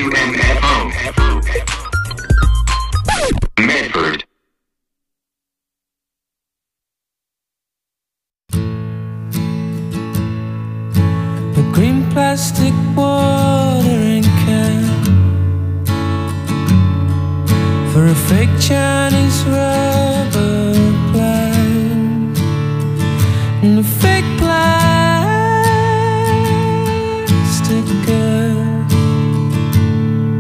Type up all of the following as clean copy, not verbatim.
WMFO. Medford. A green plastic watering can for a fake Chinese rubber plant and a fake plastic girl.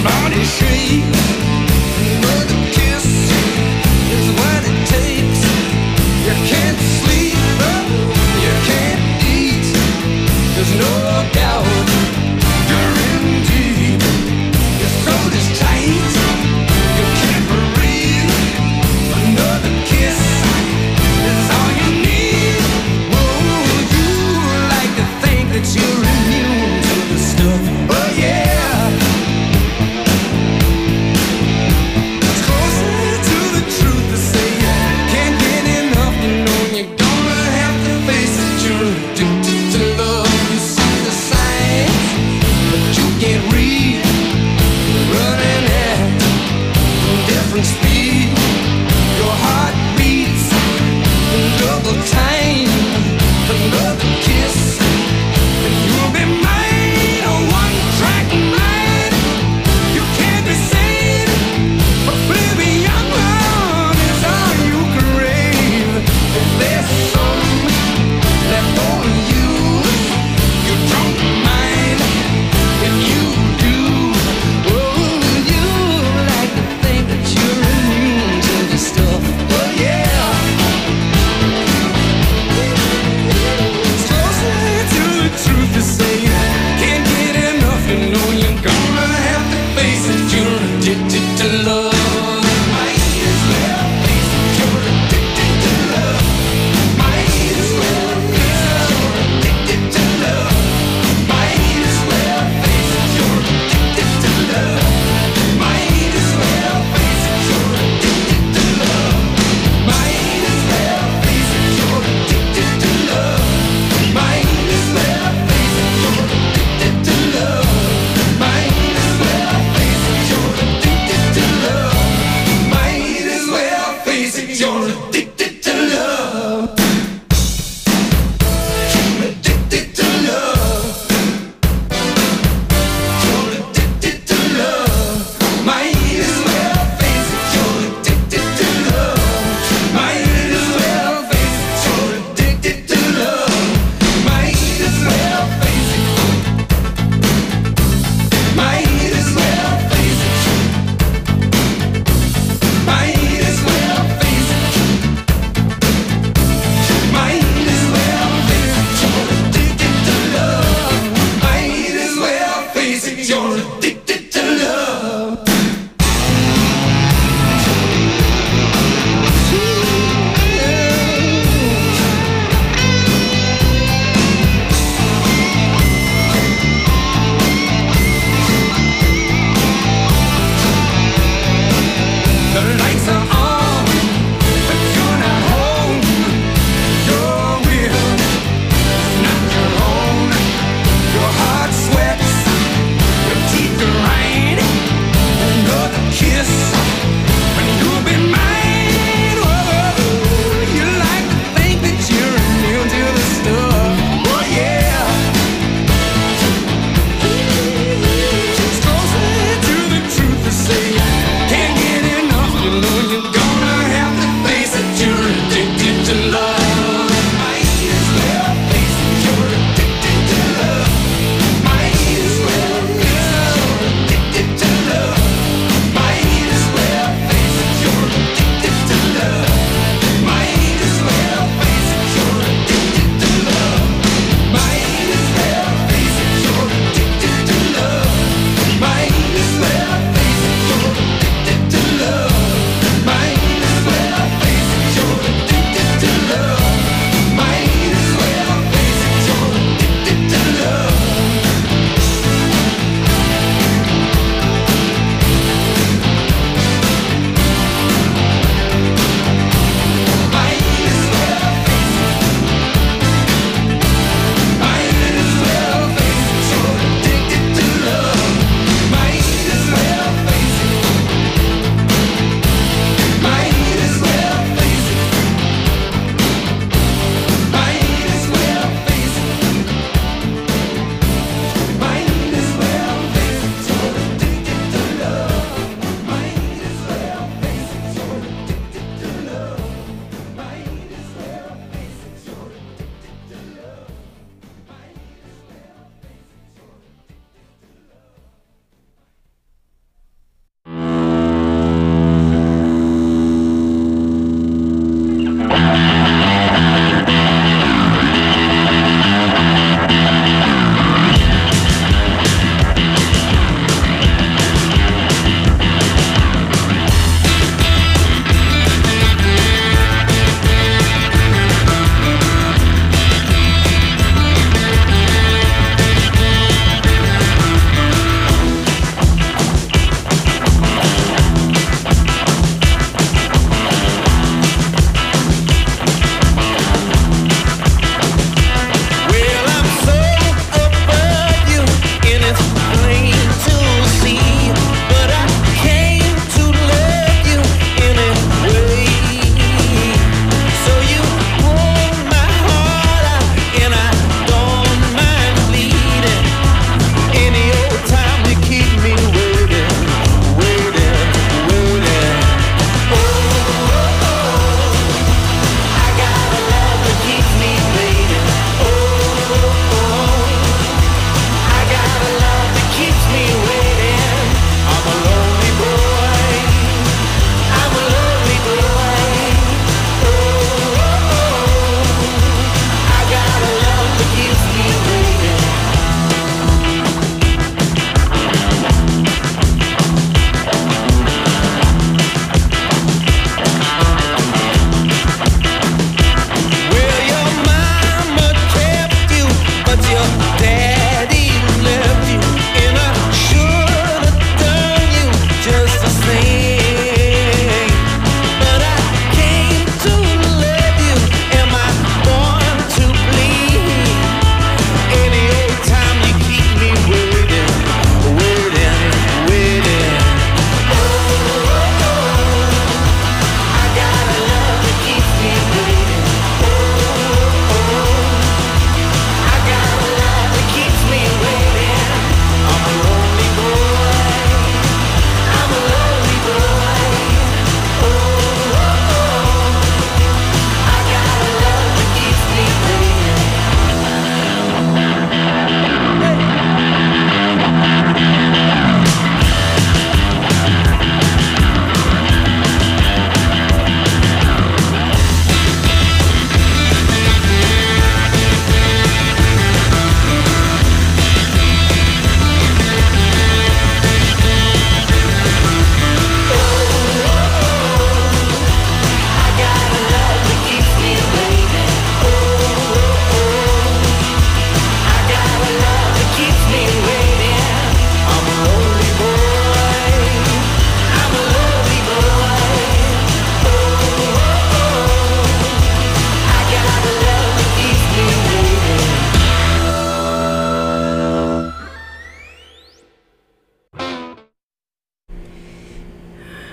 body shakes. Another kiss is what it takes. You can't sleep, you can't eat. There's no doubt you're in deep. Your throat is tight, you can't breathe. Another kiss is all you need. Oh, you like to think that you're immune to the stuff. Oh yeah. It's closer to the truth to say you can't get enough. You know you're gonna have to face it. You're addicted to love. You see the signs, but you can't read. You're running at a different speed. Your heart beats in double time. Another kiss, and you'll be mine. A one-track mind. You can't be sane. Oblivion is all you crave. If there's some left for you, you don't mind. If you do, oh, you like to think that you're immune to the stuff. Oh yeah. It's closer to the truth to say you can't get enough. You know you're gonna have to face it. You're addicted to love. Might as well face it. You're addicted to love. Might as well face it. You're addicted to love. Might as well face it. You're addicted to love. Might as well face it. You're addicted to love. Might as well face it. You're addicted to love. Might as well face it. You're addicted to love. Might as well face it. You're addicted to love. Might as well face it. You're addicted to love. You're addicted to love. You're addicted to love. Might as well face it. You're addicted to love. Might as well face it. You're addicted to love. Might as well face it. Might as well face it. Might as well face it. Might as well face it. You're addicted to love. Might as well face it. You're addicted to love. The lights are on, but you're not home. Your will is not your own. Your heart sweats, your teeth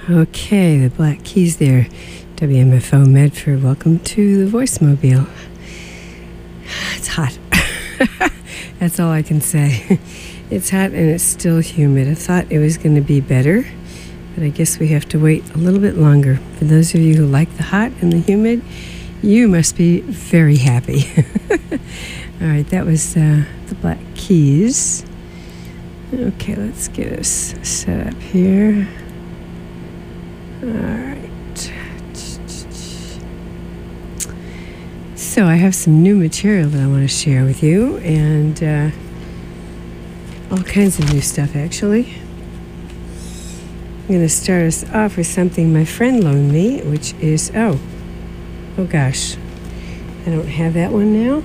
Okay, the Black Keys there. WMFO Medford, welcome to the Voicemobile. It's hot. That's all I can say. It's hot and it's still humid. I thought it was going to be better, but I guess we have to wait a little bit longer. For those of you who like the hot and the humid, you must be very happy. All right, that was the Black Keys. Okay, let's get us set up here. All right. So I have some new material that I want to share with you, and all kinds of new stuff, actually. I'm going to start us off with something my friend loaned me, which is, oh gosh, I don't have that one now.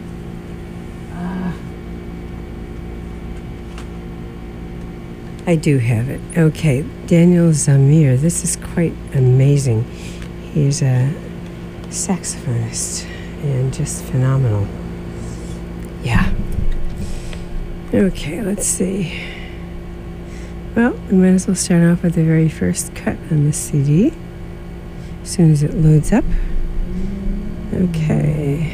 I do have it. Okay, Daniel Zamir. This is quite amazing. He's a saxophonist and just phenomenal. Yeah. Okay, let's see. Well, we might as well start off with the very first cut on this CD as soon as it loads up. Okay.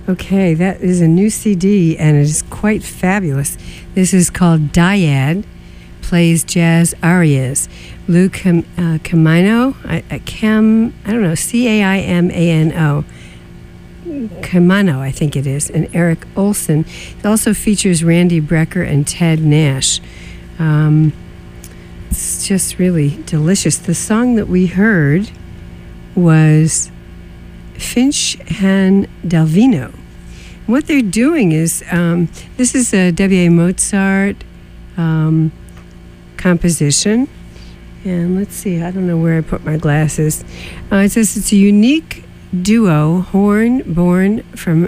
Okay, that is a new CD, and it is quite fabulous. This is called Dyad Plays Jazz Arias. Lou Camino, I don't know, Caimano. Camano, I think it is, and Eric Olson. It also features Randy Brecker and Ted Nash. It's just really delicious. The song that we heard was Finch Han Dalvino. What they're doing is, this is a W.A. Mozart composition. And let's see, I don't know where I put my glasses. It says it's a unique duo, born,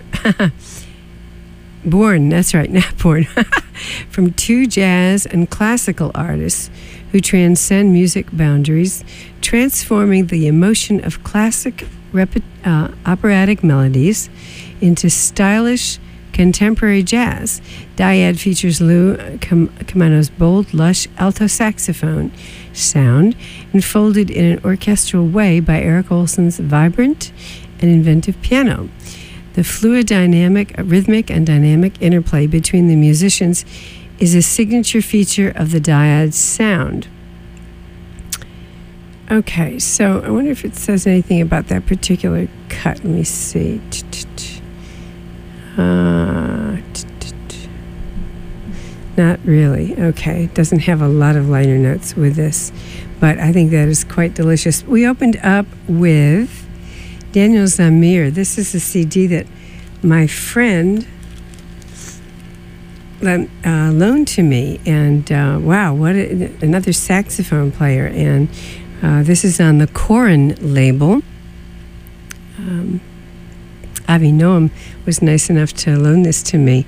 that's right, not born, from two jazz and classical artists who transcend music boundaries, transforming the emotion of classic operatic melodies into stylish contemporary jazz. Dyad features Lou Camino's bold, lush alto saxophone sound, enfolded in an orchestral way by Eric Olson's vibrant and inventive piano. The fluid rhythmic and dynamic interplay between the musicians is a signature feature of the Dyad sound. Okay, so I wonder if it says anything about that particular cut. Let me see. Not really. Okay, it doesn't have a lot of liner notes with this, but I think that is quite delicious. We opened up with Daniel Zamir. This is a CD that my friend loaned to me, and wow, what another saxophone player. And this is on the Corin label. Avi Noam was nice enough to loan this to me.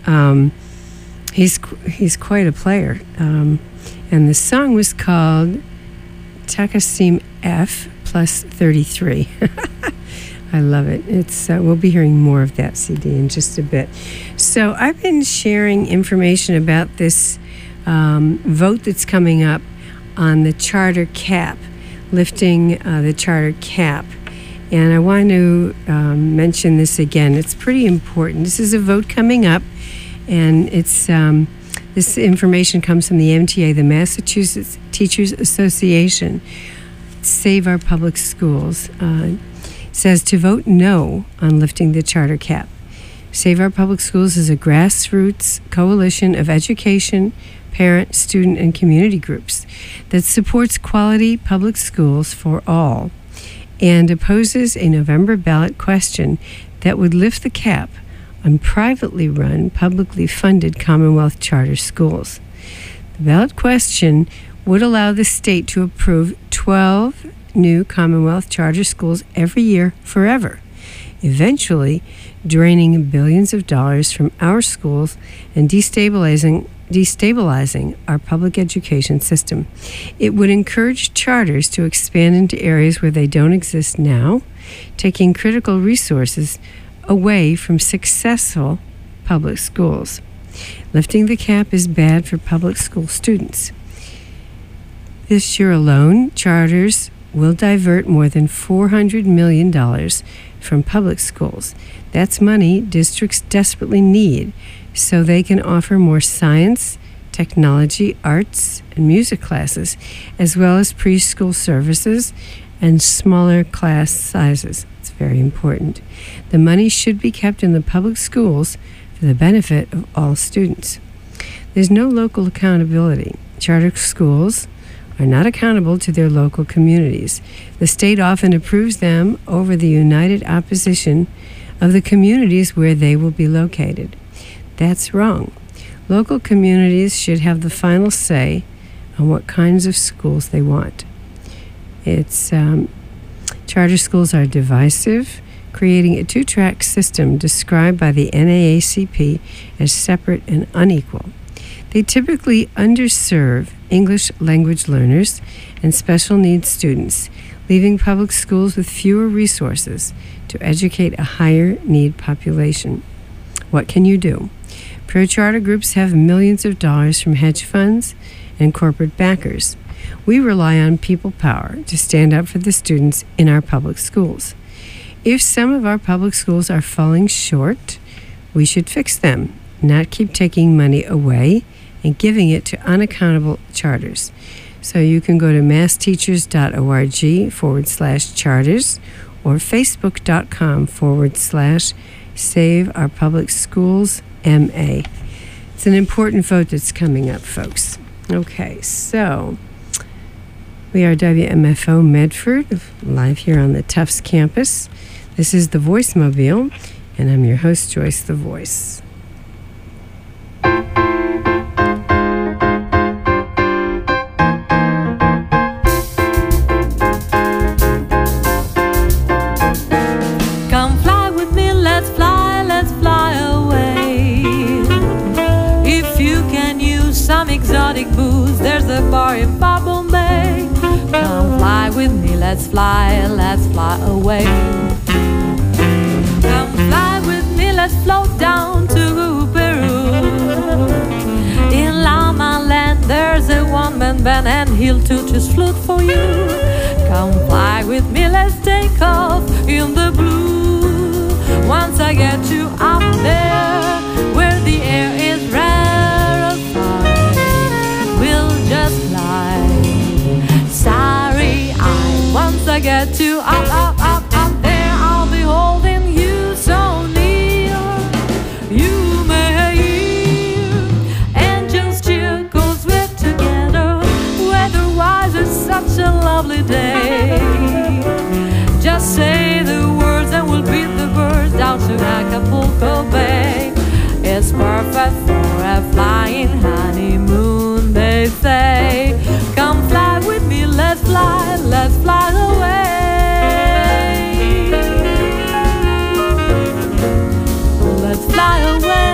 He's quite a player. And the song was called Taksim F plus 33. I love it. It's we'll be hearing more of that CD in just a bit. So I've been sharing information about this vote that's coming up on the charter cap, lifting the charter cap. And I want to mention this again. It's pretty important. This is a vote coming up, and it's this information comes from the MTA, the Massachusetts Teachers Association. Save Our Public Schools. Says to vote no on lifting the charter cap. Save Our Public Schools is a grassroots coalition of education, parent, student, and community groups that supports quality public schools for all and opposes a November ballot question that would lift the cap on privately run, publicly funded Commonwealth charter schools. The ballot question would allow the state to approve 12 new Commonwealth charter schools every year forever, eventually draining billions of dollars from our schools and destabilizing our public education system. It would encourage charters to expand into areas where they don't exist now, taking critical resources away from successful public schools. Lifting the cap is bad for public school students. This year alone, charters will divert more than $400 million from public schools. That's money districts desperately need so they can offer more science, technology, arts, and music classes, as well as preschool services and smaller class sizes. It's very important. The money should be kept in the public schools for the benefit of all students. There's no local accountability. Charter schools are not accountable to their local communities. The state often approves them over the united opposition of the communities where they will be located. That's wrong. Local communities should have the final say on what kinds of schools they want. Charter schools are divisive, creating a two-track system described by the NAACP as separate and unequal. They typically underserve English language learners and special needs students, leaving public schools with fewer resources to educate a higher need population. What can you do? Pro-charter groups have millions of dollars from hedge funds and corporate backers. We rely on people power to stand up for the students in our public schools. If some of our public schools are falling short, we should fix them, not keep taking money away and giving it to unaccountable charters. So you can go to massteachers.org/charters or facebook.com/Save Our Public Schools MA. It's an important vote that's coming up, folks. Okay, so we are WMFO Medford, live here on the Tufts campus. This is the Voice Mobile, and I'm your host, Joyce the Voice. Come fly with me, let's fly away. If you can use some exotic booze, there's a bar in Far Bombay. Come fly with me, let's fly away. Come fly with me, let's float down to Peru. In Lama Land, there's a one-man band and he'll toot his flute for you. Come fly with me, let's take off in the blue. Once I get you up there, where the air is rarefied, we'll just fly starry-eyed. Once I get you up there, I'll be holding you so near. You may hear engines cheer 'cause we're together. Weather-wise, it's such a lovely day. Just say the words and we'll beat the birds down to Acapulco Bay. It's perfect for a flying honeymoon, they say. Come fly with me, let's fly away. Let's fly away.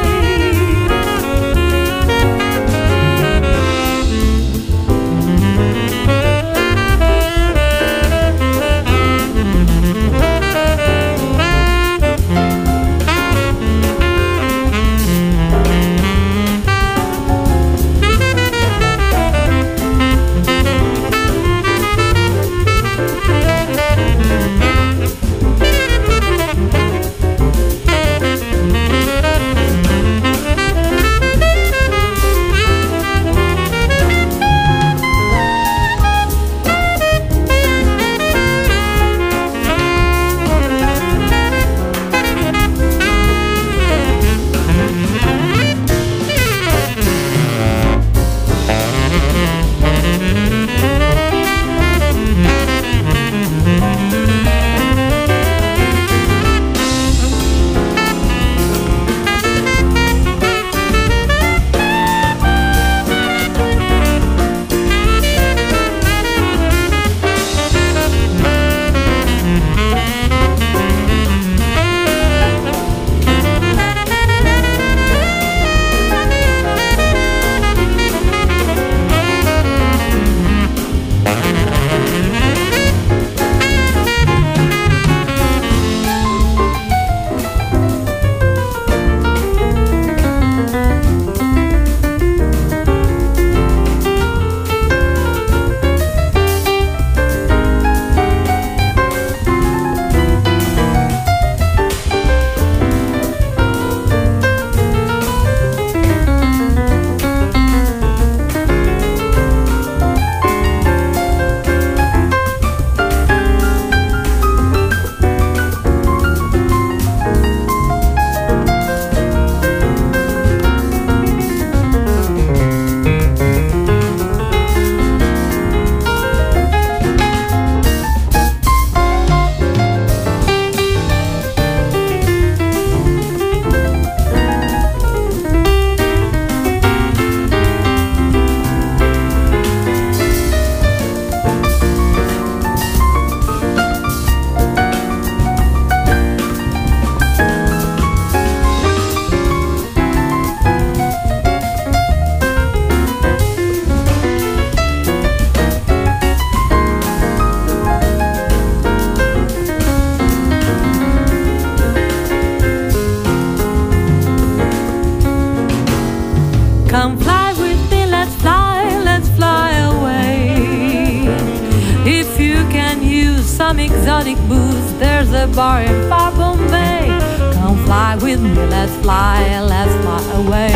Come fly with me, let's fly away. If you can use some some exotic booze. There's a bar in far Bombay. Come fly with me, let's fly away.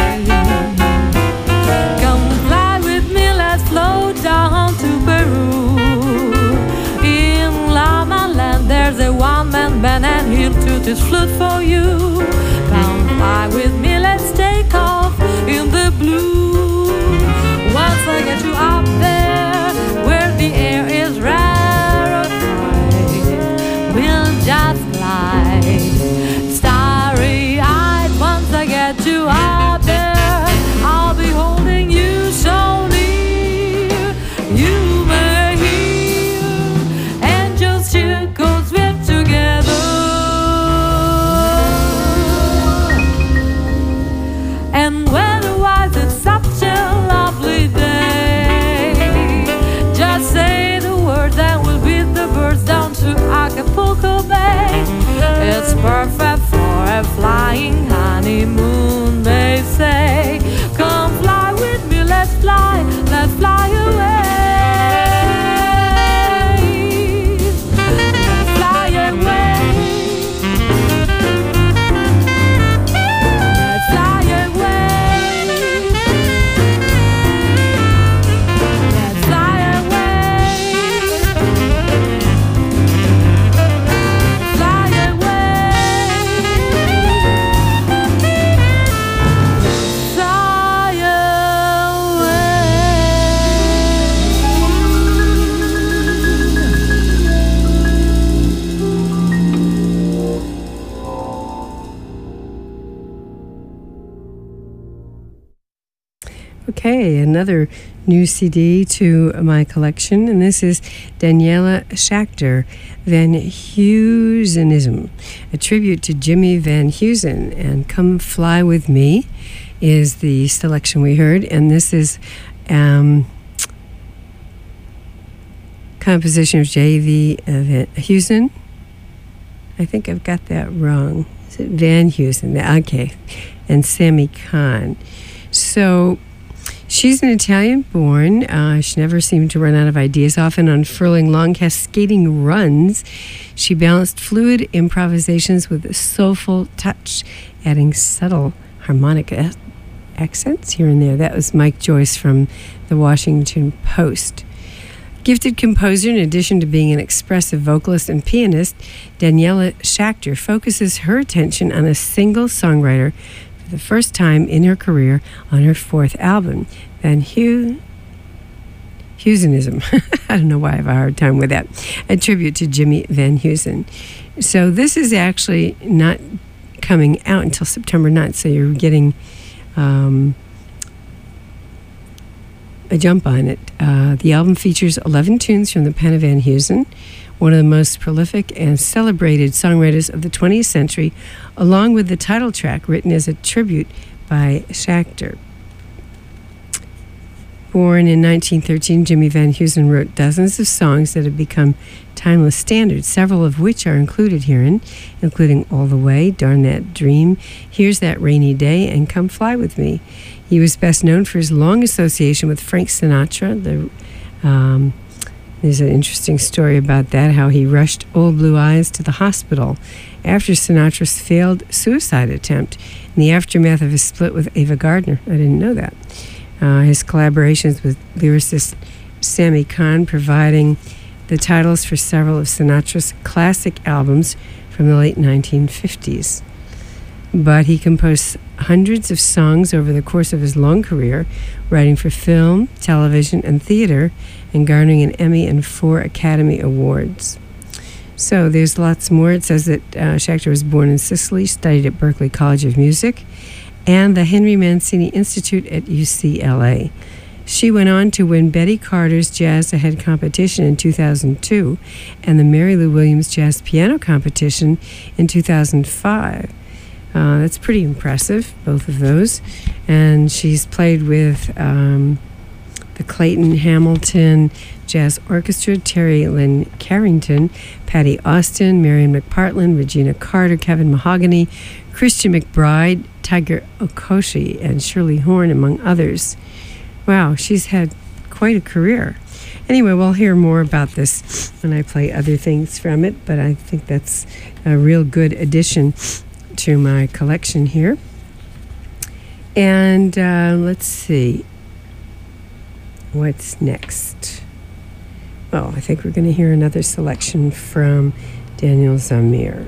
Come fly with me, let's float down to Peru. In Llama Land, there's a one-man band and he'll toot his flute for you. Come fly with me, let's take off in the blue. Once I get you up there, where the air is rarefied, we'll just glide, starry-eyed. Once I get you up there, I'll be holding you so near. You may hear angels cheer 'cause we're together. And weather-wise, it's such a lovely day. Just say the words and we'll beat the birds down to Acapulco Bay. It's perfect for a flying honeymoon, they say. Come fly with me, let's fly away. Let's fly away. Let's fly away. Let's fly away. Fly Okay, another new CD to my collection, and this is Daniela Schachter, Van Heusenism, a tribute to Jimmy Van Heusen, and Come Fly With Me is the selection we heard, and this is composition of J.V. Van Heusen. I think I've got that wrong. Is it Van Heusen? Okay, and Sammy Kahn. So she's an Italian-born. She never seemed to run out of ideas, often unfurling long cascading runs. She balanced fluid improvisations with a soulful touch, adding subtle harmonic accents here and there. That was Mike Joyce from the Washington Post. Gifted composer, in addition to being an expressive vocalist and pianist, Daniela Schachter focuses her attention on a single songwriter for the first time in her career on her fourth album, Van Heusenism. I don't know why I have a hard time with that. A tribute to Jimmy Van Heusen. So this is actually not coming out until September 9th, so you're getting a jump on it. The album features 11 tunes from the pen of Van Heusen, one of the most prolific and celebrated songwriters of the 20th century, along with the title track written as a tribute by Schachter. Born in 1913, Jimmy Van Heusen wrote dozens of songs that have become timeless standards, several of which are included herein, including All the Way, Darn That Dream, Here's That Rainy Day, and Come Fly With Me. He was best known for his long association with Frank Sinatra. There's an interesting story about that, how he rushed Old Blue Eyes to the hospital after Sinatra's failed suicide attempt in the aftermath of his split with Ava Gardner. I didn't know that. His collaborations with lyricist Sammy Kahn, providing the titles for several of Sinatra's classic albums from the late 1950s. But he composed hundreds of songs over the course of his long career, writing for film, television, and theater, and garnering an Emmy and 4 Academy Awards. So there's lots more. It says that Schachter was born in Sicily, studied at Berklee College of Music, and the Henry Mancini Institute at UCLA. She went on to win Betty Carter's Jazz Ahead competition in 2002 and the Mary Lou Williams Jazz Piano competition in 2005. That's pretty impressive, both of those. And she's played with the Clayton Hamilton Jazz Orchestra, Terry Lynn Carrington, Patty Austin, Marion McPartland, Regina Carter, Kevin Mahogany, Christian McBride, Tiger Okoshi, and Shirley Horn, among others. Wow, she's had quite a career. Anyway, we'll hear more about this when I play other things from it, but I think that's a real good addition to my collection here. And let's see. What's next? Well, I think we're going to hear another selection from Daniel Zamir.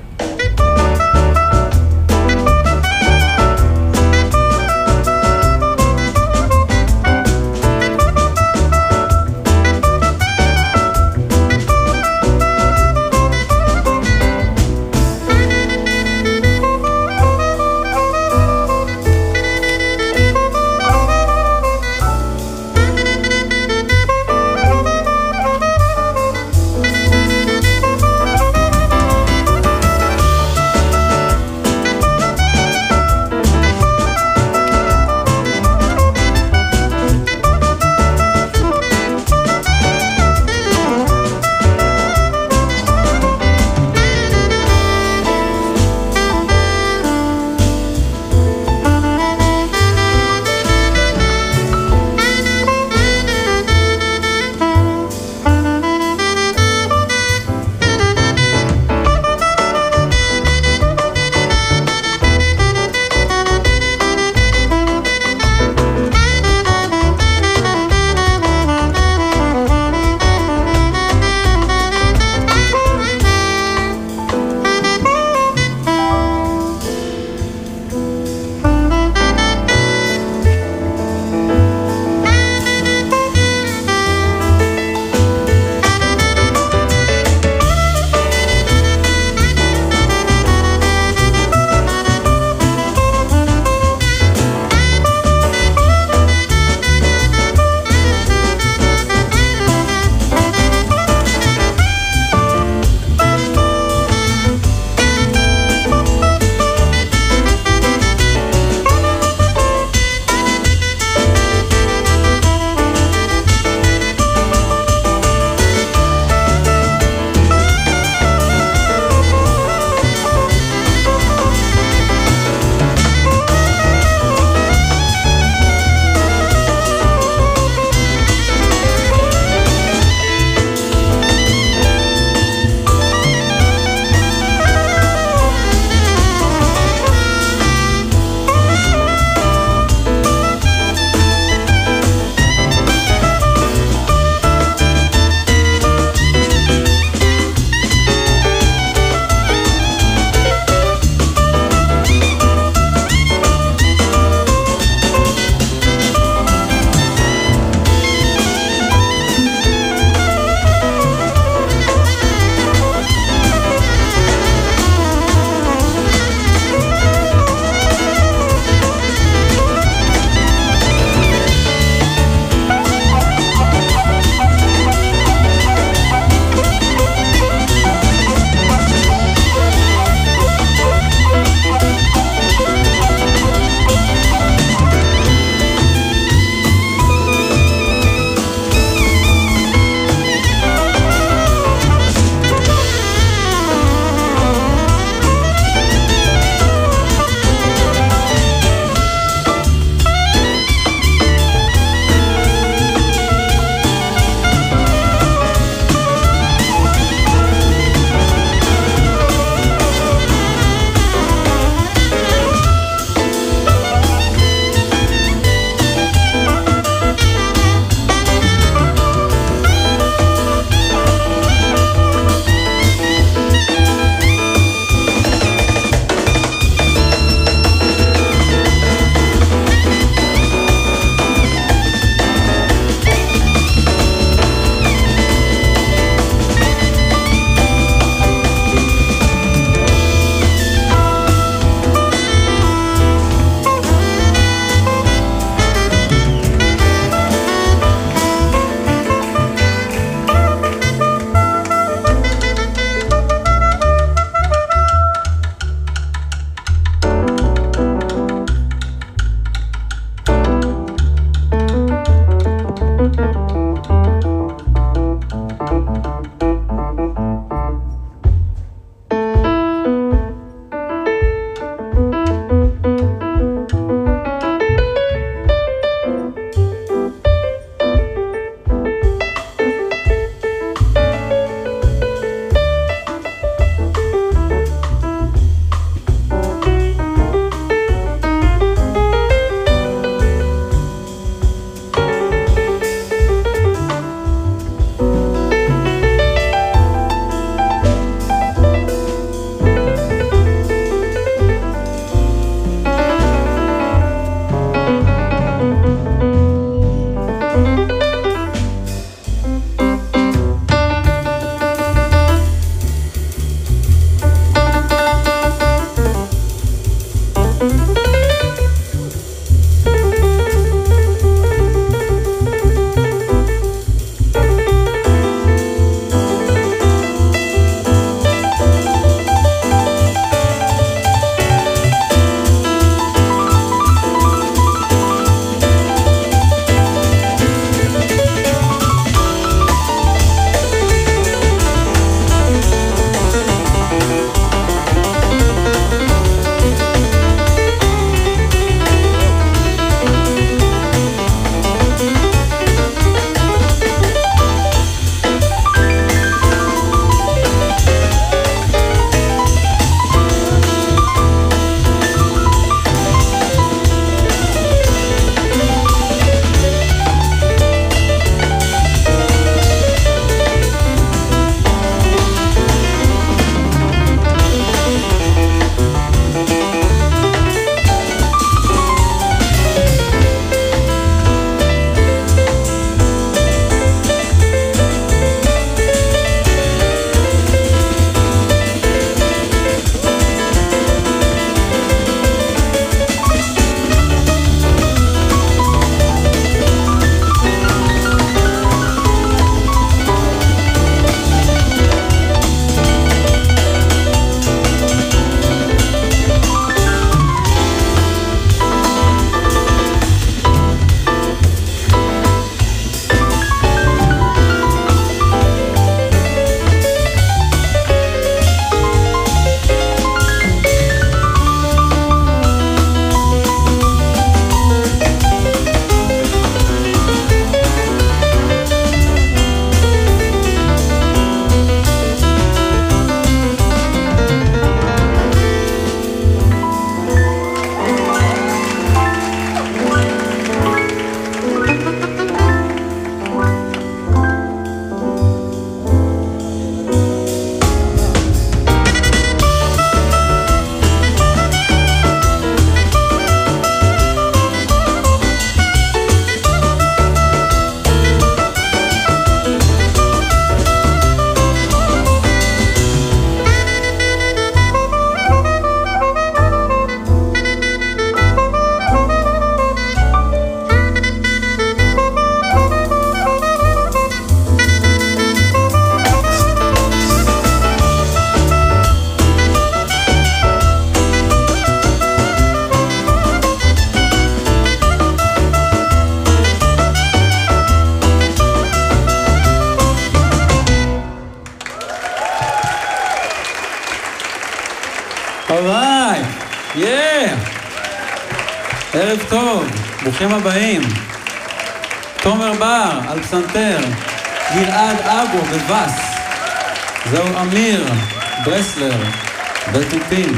ערב טוב, ברוכים הבאים. תומר בר על פסנתר, גלעד אבו בבס, זהו אמיר ברסלר בתופים.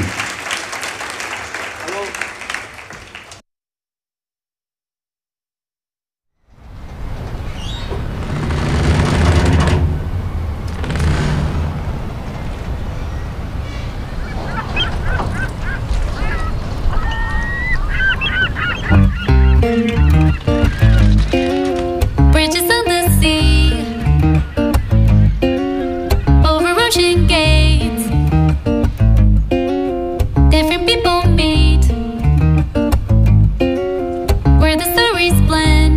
Bridges on the sea, over ocean gates, different people meet, where the stories blend,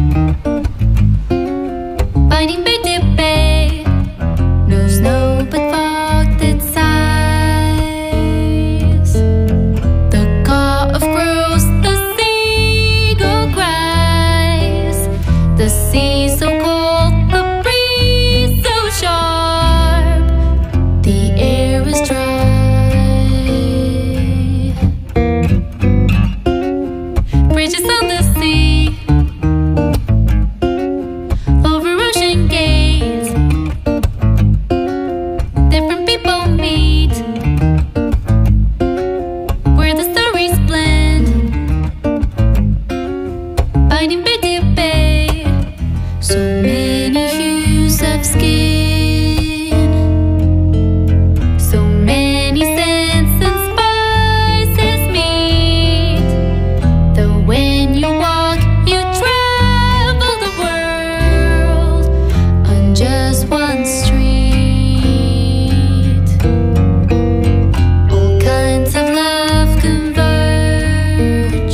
binding bay to bay, no snow but fog that sighs, the caw of crows, the seagull cries, the sea so cold, the breeze so sharp, the air is dry. Bridges on the sea, over ocean gates, different people meet, where the stories blend, binding bay to bay. So many hues of skin, so many scents and spices meet. Though when you walk, you travel the world on just one street. All kinds of love converge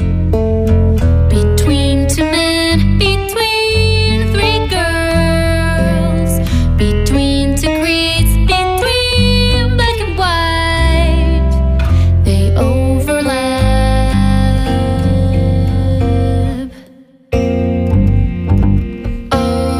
between two men, between three girls, between two creeds, between black and white. They overlap. Oh,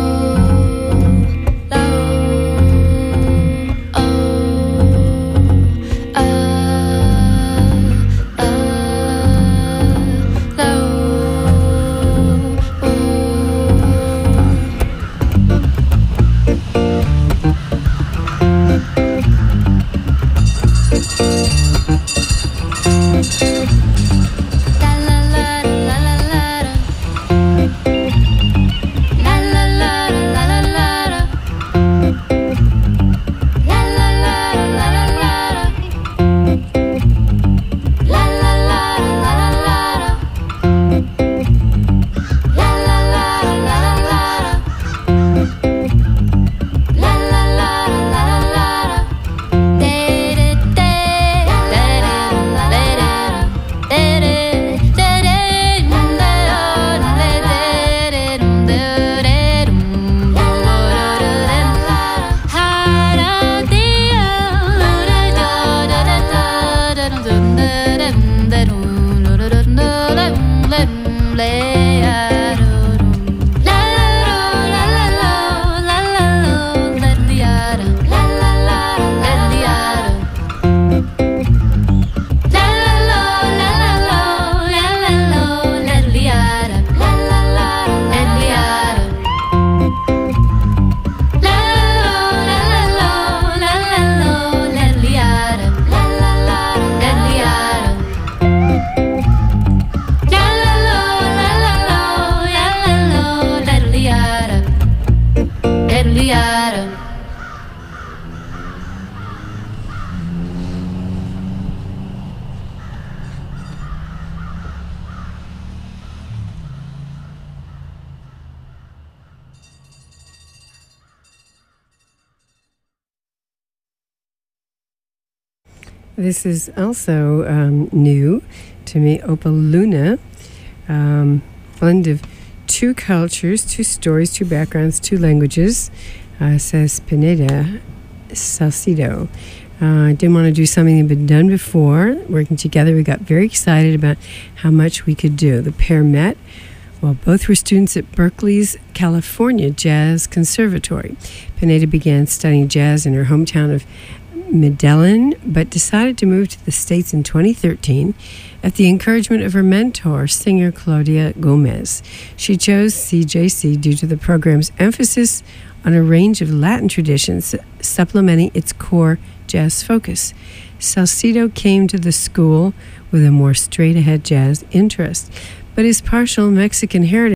This is also new to me, Opaluna, blend of two cultures, two stories, two backgrounds, two languages, says Pineda Salcido. Didn't want to do something that had been done before. Working together, we got very excited about how much we could do. The pair met while both were students at Berkeley's California Jazz Conservatory. Pineda began studying jazz in her hometown of Medellin, but decided to move to the States in 2013 at the encouragement of her mentor, singer Claudia Gomez. She chose CJC due to the program's emphasis on a range of Latin traditions, supplementing its core jazz focus. Salcido came to the school with a more straight-ahead jazz interest, but his partial Mexican heritage